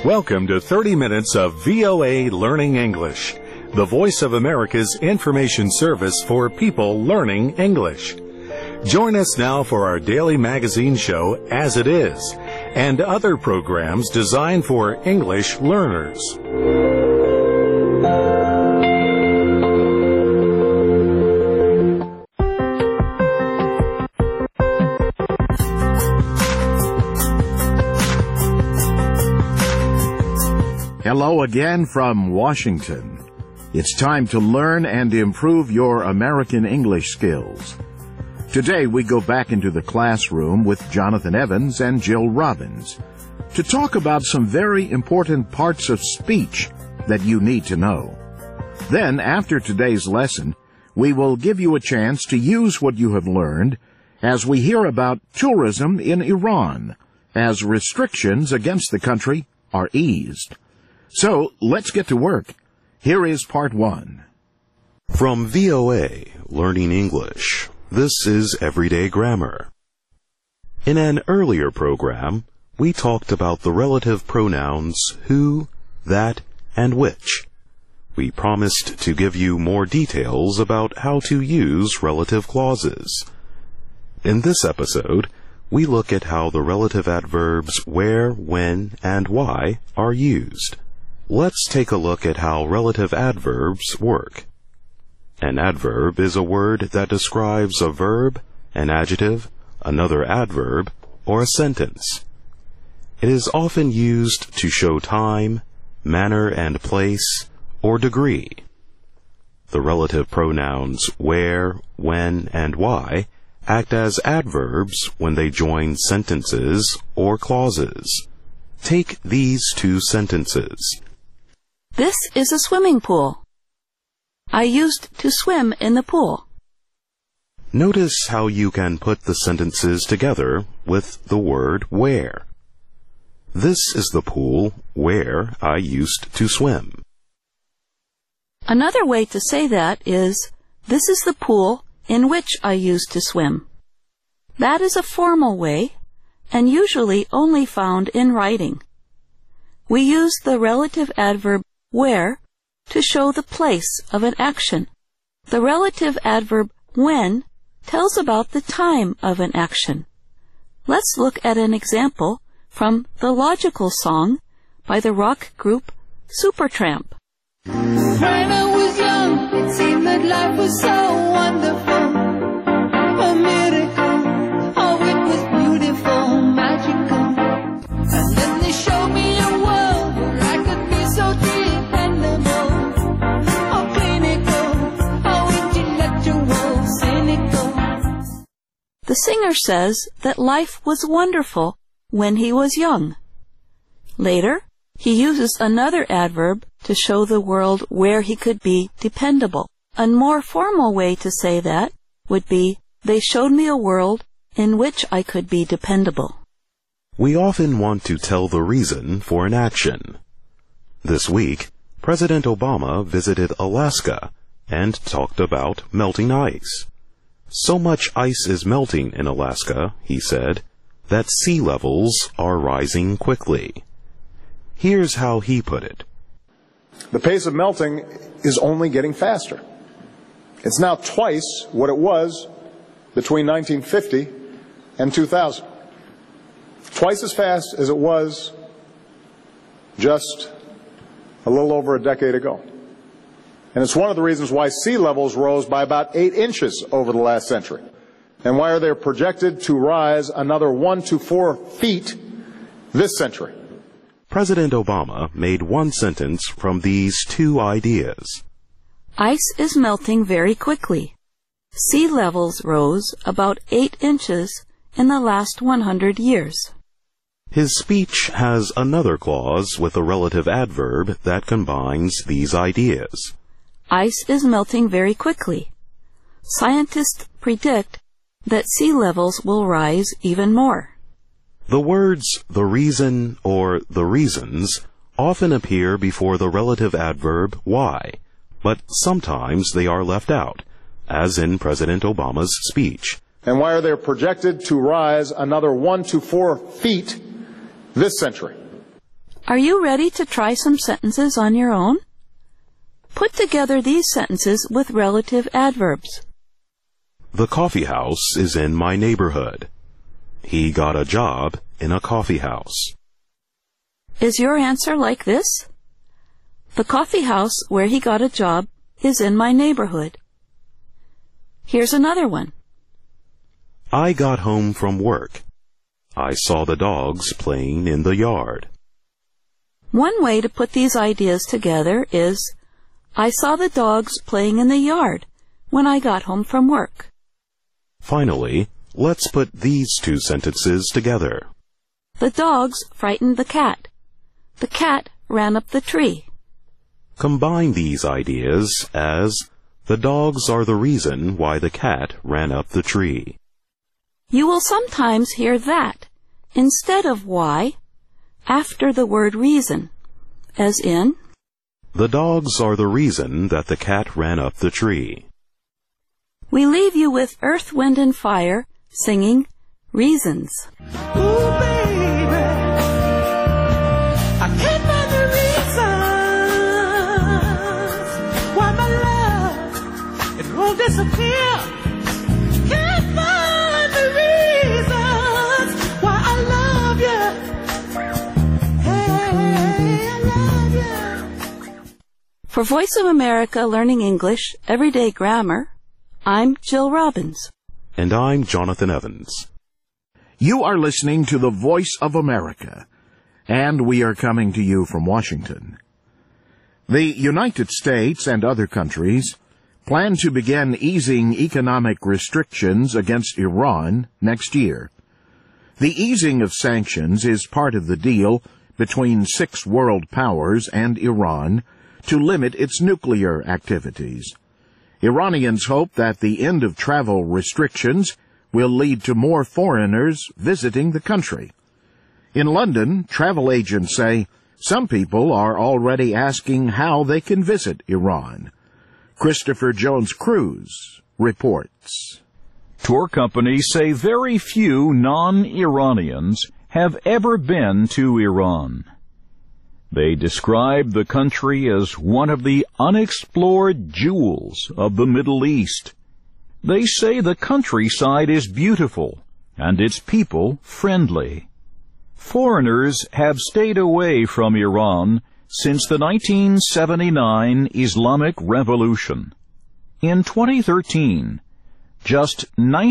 Welcome to 30 minutes of VOA Learning English, the voice of America's information service for people learning English. Join us now for our daily magazine show, As It Is, and other programs designed for English learners. Hello again from Washington. It's time to learn and improve your American English skills. Today we go back into the classroom with Jonathan Evans and Jill Robbins to talk about some very important parts of speech that you need to know. Then, after today's lesson, we will give you a chance to use what you have learned as we hear about tourism in Iran as restrictions against the country are eased. So, let's get to work. Here is part one. From VOA Learning English, this is Everyday Grammar. In an earlier program, we talked about the relative pronouns who, that, and which. We promised to give you more details about how to use relative clauses. In this episode, we look at how the relative adverbs where, when, and why are used. Let's take a look at how relative adverbs work. An adverb is a word that describes a verb, an adjective, another adverb, or a sentence. It is often used to show time, manner and place, or degree. The relative pronouns where, when, and why act as adverbs when they join sentences or clauses. Take these two sentences. This is a swimming pool. I used to swim in the pool. Notice how you can put the sentences together with the word where. This is the pool where I used to swim. Another way to say that is, this is the pool in which I used to swim. That is a formal way, and usually only found in writing. We use the relative adverb where to show the place of an action. The relative adverb when tells about the time of an action. Let's look at an example from the Logical Song by the rock group Supertramp. When I was young, it seemed that life was so wonderful, a miracle, oh it was beautiful, magical. And then they showed me a world where I could be so dependable, oh clinical, oh intellectual, cynical. The singer says that life was wonderful when he was young. Later, he uses another adverb to show the world where he could be dependable. A more formal way to say that would be, they showed me a world in which I could be dependable. We often want to tell the reason for an action. This week, President Obama visited Alaska and talked about melting ice. So much ice is melting in Alaska, he said, that sea levels are rising quickly. Here's how he put it. The pace of melting is only getting faster. It's now twice what it was between 1950 and 2000. Twice as fast as it was just a little over a decade ago. And it's one of the reasons why sea levels rose by about 8 inches over the last century, and why they're projected to rise another 1 to 4 feet this century. President Obama made one sentence from these two ideas. Ice is melting very quickly. Sea levels rose about 8 inches in the last 100 years. His speech has another clause with a relative adverb that combines these ideas. Ice is melting very quickly. Scientists predict that sea levels will rise even more. The words the reason or the reasons often appear before the relative adverb why, but sometimes they are left out, as in President Obama's speech. And why are they projected to rise another 1 to 4 feet this century? Are you ready to try some sentences on your own? Put together these sentences with relative adverbs. The coffee house is in my neighborhood. He got a job in a coffee house. Is your answer like this? The coffee house where he got a job is in my neighborhood. Here's another one. I got home from work. I saw the dogs playing in the yard. One way to put these ideas together is, I saw the dogs playing in the yard when I got home from work. Finally, let's put these two sentences together. The dogs frightened the cat. The cat ran up the tree. Combine these ideas as, the dogs are the reason why the cat ran up the tree. You will sometimes hear that instead of why after the word reason, as in, the dogs are the reason that the cat ran up the tree. We leave you with Earth, Wind, and Fire singing Reasons. Ooh, baby, I can't find the reasons why my love, it won't disappear. Can't find the reasons why I love you. Hey, I love you. For Voice of America Learning English Everyday Grammar, I'm Jill Robbins. And I'm Jonathan Evans. You are listening to the Voice of America, and we are coming to you from Washington. The United States and other countries plan to begin easing economic restrictions against Iran next year. The easing of sanctions is part of the deal between 6 world powers and Iran to limit its nuclear activities. Iranians hope that the end of travel restrictions will lead to more foreigners visiting the country. In London, travel agents say some people are already asking how they can visit Iran. Christopher Jones Cruz reports. Tour companies say very few non-Iranians have ever been to Iran. They describe the country as one of the unexplored jewels of the Middle East. They say the countryside is beautiful and its people friendly. Foreigners have stayed away from Iran since the 1979 Islamic Revolution. In 2013, just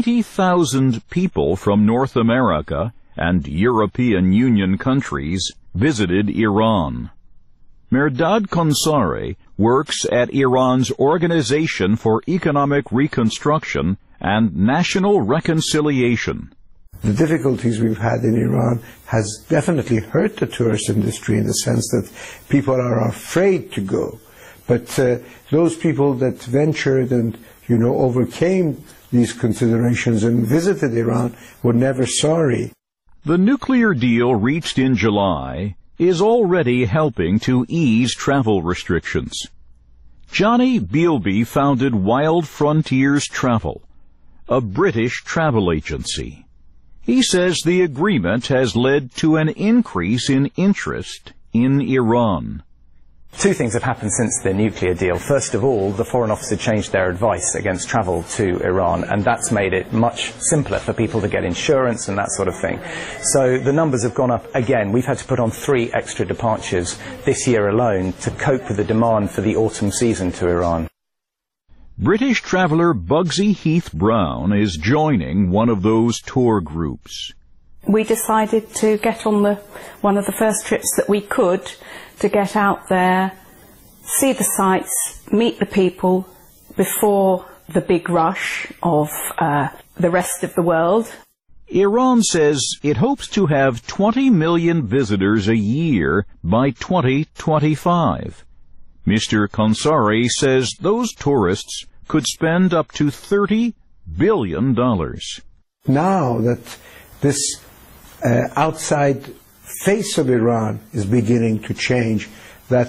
90,000 people from North America and European Union countries visited Iran. Mehrdad Konsari works at Iran's Organization for Economic Reconstruction and National Reconciliation. The difficulties we've had in Iran has definitely hurt the tourist industry in the sense that people are afraid to go. But those people that ventured and, overcame these considerations and visited Iran were never sorry. The nuclear deal reached in July is already helping to ease travel restrictions. Johnny Bealby founded Wild Frontiers Travel, a British travel agency. He says the agreement has led to an increase in interest in Iran. 2 things have happened since the nuclear deal. First of all, the Foreign Office had changed their advice against travel to Iran, and that's made it much simpler for people to get insurance and that sort of thing. So the numbers have gone up again. We've had to put on 3 extra departures this year alone to cope with the demand for the autumn season to Iran. British traveller Bugsy Heath Brown is joining one of those tour groups. We decided to get on one of the first trips that we could to get out there, see the sights, meet the people before the big rush of the rest of the world. Iran says it hopes to have 20 million visitors a year by 2025. Mr. Konsari says those tourists could spend up to $30 billion. Now that this outside face of Iran is beginning to change, I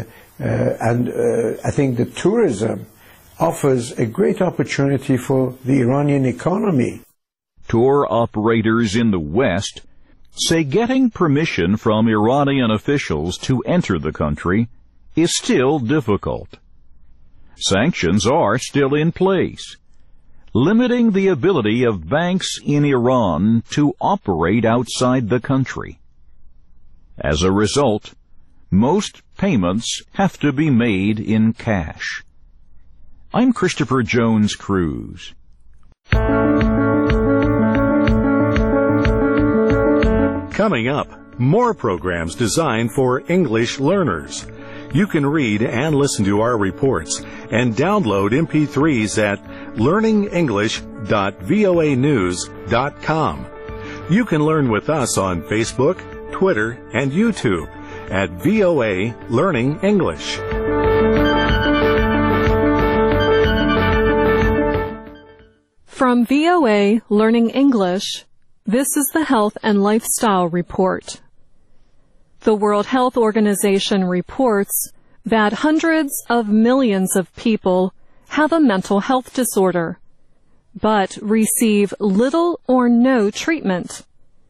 think that tourism offers a great opportunity for the Iranian economy. Tour operators in the West say getting permission from Iranian officials to enter the country is still difficult. Sanctions are still in place, limiting the ability of banks in Iran to operate outside the country. As a result, most payments have to be made in cash. I'm Christopher Jones Cruz. Coming up, more programs designed for English learners. You can read and listen to our reports and download MP3s at learningenglish.voanews.com. You can learn with us on Facebook, Twitter, and YouTube at VOA Learning English. From VOA Learning English, this is the Health and Lifestyle Report. The World Health Organization reports that hundreds of millions of people have a mental health disorder, but receive little or no treatment.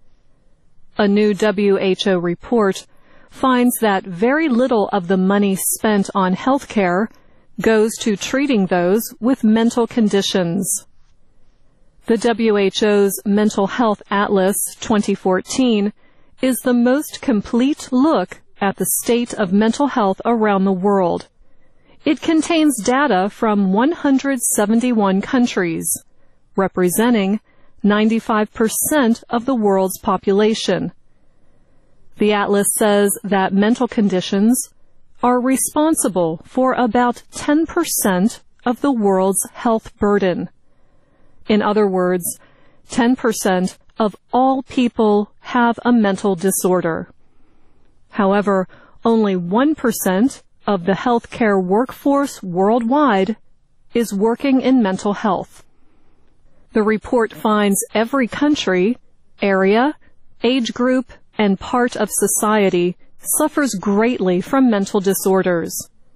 A new WHO report finds that very little of the money spent on health care goes to treating those with mental conditions. The WHO's Mental Health Atlas 2014 is the most complete look at the state of mental health around the world. It contains data from 171 countries, representing 95% of the world's population. The atlas says that mental conditions are responsible for about 10% of the world's health burden. In other words, 10% of all people have a mental disorder. However, only 1% of the healthcare workforce worldwide is working in mental health. The report finds every country, area, age group, and part of society suffers greatly from mental disorders.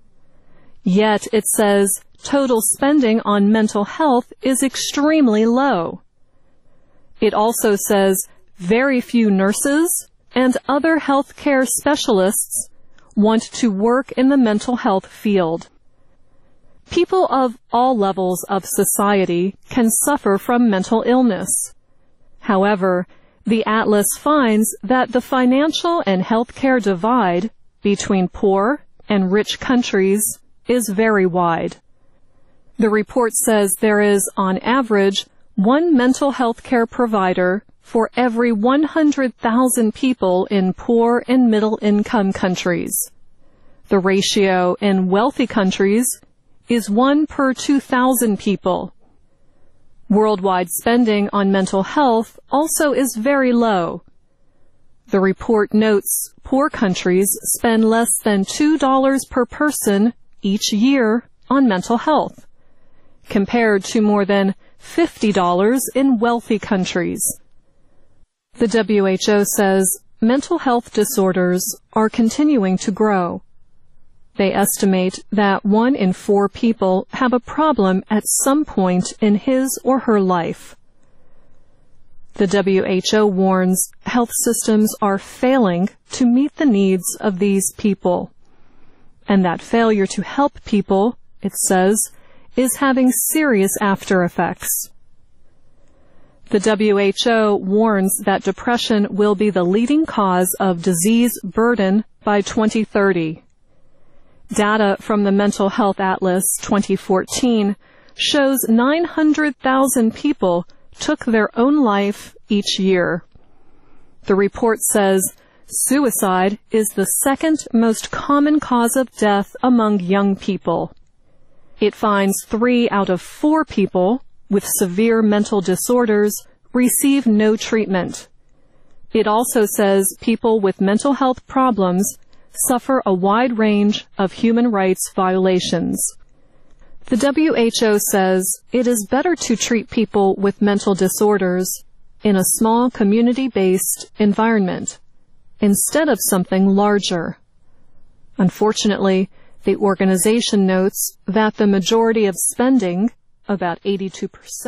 Yet it says total spending on mental health is extremely low. It also says very few nurses and other healthcare specialists want to work in the mental health field. People of all levels of society can suffer from mental illness. However, the atlas finds that the financial and healthcare divide between poor and rich countries is very wide. The report says there is, on average, one mental health care provider for every 100,000 people in poor and middle-income countries. The ratio in wealthy countries is 1 per 2,000 people. Worldwide spending on mental health also is very low. The report notes poor countries spend less than $2 per person each year on mental health, compared to more than $50 in wealthy countries. The WHO says mental health disorders are continuing to grow. They estimate that 1 in 4 people have a problem at some point in his or her life. The WHO warns health systems are failing to meet the needs of these people, and that failure to help people, it says, is having serious after effects. The WHO warns that depression will be the leading cause of disease burden by 2030. Data from the Mental Health Atlas 2014 shows 900,000 people took their own life each year. The report says suicide is the second most common cause of death among young people. It finds 3 out of 4 people with severe mental disorders receive no treatment. It also says people with mental health problems suffer a wide range of human rights violations. The WHO says it is better to treat people with mental disorders in a small community-based environment instead of something larger. Unfortunately, the organization notes that the majority of spending, about 82%,